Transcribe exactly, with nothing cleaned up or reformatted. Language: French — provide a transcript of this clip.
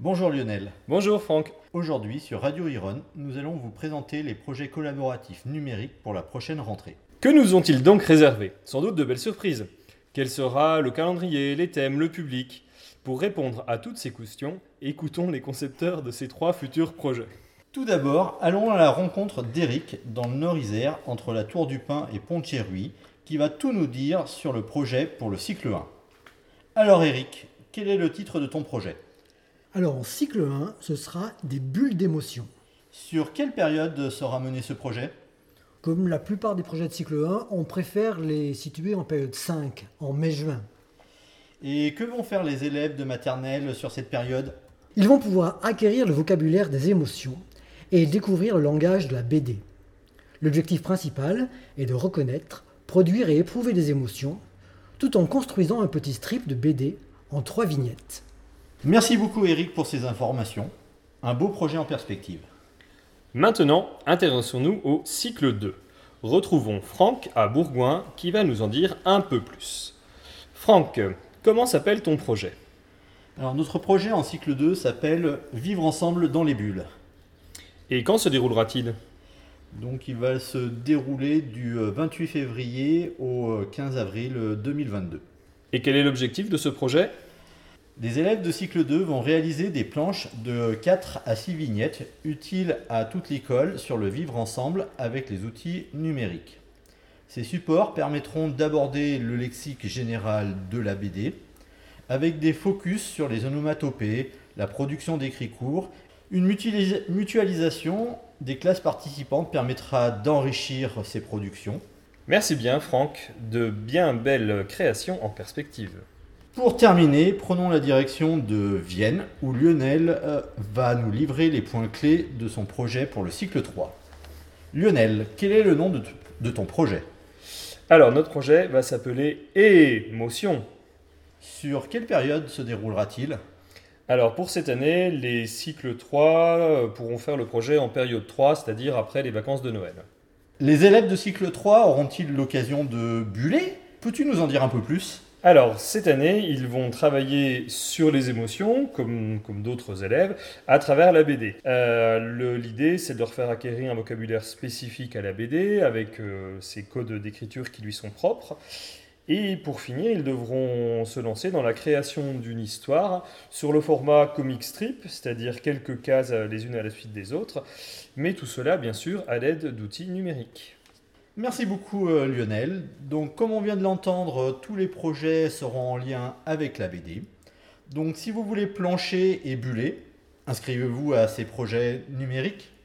Bonjour Lionel. Bonjour Franck. Aujourd'hui sur Radio Iron, nous allons vous présenter les projets collaboratifs numériques pour la prochaine rentrée. Que nous ont-ils donc réservé? Sans doute de belles surprises. Quel sera le calendrier, les thèmes, le public? Pour répondre à toutes ces questions, écoutons les concepteurs de ces trois futurs projets. Tout d'abord, allons à la rencontre d'Éric dans le Nord-Isère, entre la Tour du Pin et Pont-de-Chéruy, qui va tout nous dire sur le projet pour le cycle un. Alors Éric, quel est le titre de ton projet? Alors en cycle un, ce sera des bulles d'émotion. Sur quelle période sera mené ce projet? Comme la plupart des projets de cycle un, on préfère les situer en période cinq, en mai-juin. Et que vont faire les élèves de maternelle sur cette période? Ils vont pouvoir acquérir le vocabulaire des émotions et découvrir le langage de la B D. L'objectif principal est de reconnaître, produire et éprouver des émotions, tout en construisant un petit strip de B D en trois vignettes. Merci beaucoup Éric pour ces informations. Un beau projet en perspective. Maintenant, intéressons-nous au cycle deux. Retrouvons Franck à Bourgoin qui va nous en dire un peu plus. Franck, comment s'appelle ton projet? Alors notre projet en cycle deux s'appelle Vivre ensemble dans les bulles. Et quand se déroulera-t-il? Donc il va se dérouler du vingt-huit février au quinze avril deux mille vingt-deux. Et quel est l'objectif de ce projet? Les élèves de cycle deux vont réaliser des planches de quatre à six vignettes utiles à toute l'école sur le vivre ensemble avec les outils numériques. Ces supports permettront d'aborder le lexique général de la B D avec des focus sur les onomatopées, la production d'écrits courts. Une mutualis- mutualisation des classes participantes permettra d'enrichir ces productions. Merci bien Franck, de bien belles créations en perspective. Pour terminer, prenons la direction de Vienne où Lionel euh, va nous livrer les points clés de son projet pour le cycle trois. Lionel, quel est le nom de, t- de ton projet? Alors notre projet va s'appeler Émotion. Sur quelle période se déroulera-t-il? Alors pour cette année, les cycles trois euh, pourront faire le projet en période trois, c'est-à-dire après les vacances de Noël. Les élèves de cycle trois auront-ils l'occasion de buller? Peux-tu nous en dire un peu plus? Alors, cette année, ils vont travailler sur les émotions, comme, comme d'autres élèves, à travers la B D. Euh, le- l'idée, c'est de leur faire acquérir un vocabulaire spécifique à la B D, avec euh, ces codes d'écriture qui lui sont propres. Et pour finir, ils devront se lancer dans la création d'une histoire sur le format comic strip, c'est-à-dire quelques cases euh, les unes à la suite des autres, mais tout cela, bien sûr, à l'aide d'outils numériques. Merci beaucoup euh, Lionel. Donc comme on vient de l'entendre, euh, tous les projets seront en lien avec la B D. Donc si vous voulez plancher et buller, inscrivez-vous à ces projets numériques.